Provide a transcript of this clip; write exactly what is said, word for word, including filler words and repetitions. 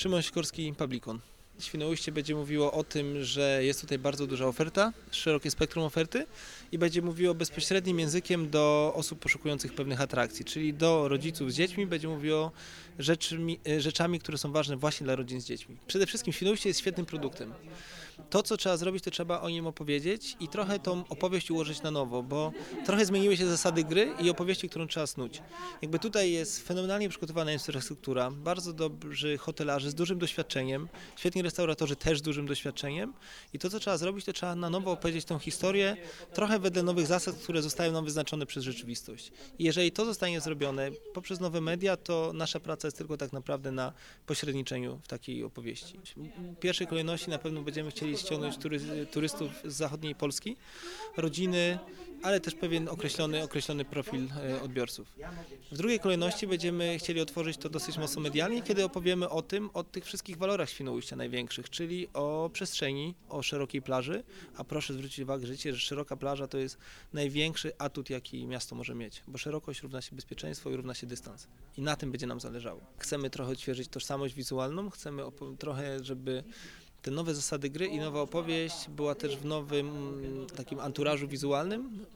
Szymon Sikorski, Publicon. Świnoujście będzie mówiło o tym, że jest tutaj bardzo duża oferta, szerokie spektrum oferty i będzie mówiło bezpośrednim językiem do osób poszukujących pewnych atrakcji, czyli do rodziców z dziećmi będzie mówiło rzeczami, rzeczami, które są ważne właśnie dla rodzin z dziećmi. Przede wszystkim Świnoujście jest świetnym produktem. To, co trzeba zrobić, to trzeba o nim opowiedzieć i trochę tą opowieść ułożyć na nowo, bo trochę zmieniły się zasady gry i opowieści, którą trzeba snuć. Jakby tutaj jest fenomenalnie przygotowana infrastruktura, bardzo dobrzy hotelarze z dużym doświadczeniem, świetni restauratorzy też z dużym doświadczeniem i to, co trzeba zrobić, to trzeba na nowo opowiedzieć tę historię, trochę wedle nowych zasad, które zostają nam wyznaczone przez rzeczywistość. I jeżeli to zostanie zrobione poprzez nowe media, to nasza praca jest tylko tak naprawdę na pośredniczeniu w takiej opowieści. W pierwszej kolejności na pewno będziemy chcieli ściągnąć tury, turystów z zachodniej Polski, rodziny, ale też pewien określony, określony profil odbiorców. W drugiej kolejności będziemy chcieli otworzyć to dosyć mocno medialnie, kiedy opowiemy o tym, o tych wszystkich walorach Świnoujścia największych, czyli o przestrzeni, o szerokiej plaży, a proszę zwrócić uwagę, że szeroka plaża to jest największy atut, jaki miasto może mieć, bo szerokość równa się bezpieczeństwo i równa się dystans. I na tym będzie nam zależało. Chcemy trochę odświeżyć tożsamość wizualną, chcemy trochę, żeby te nowe zasady gry i nowa opowieść była też w nowym takim anturażu wizualnym,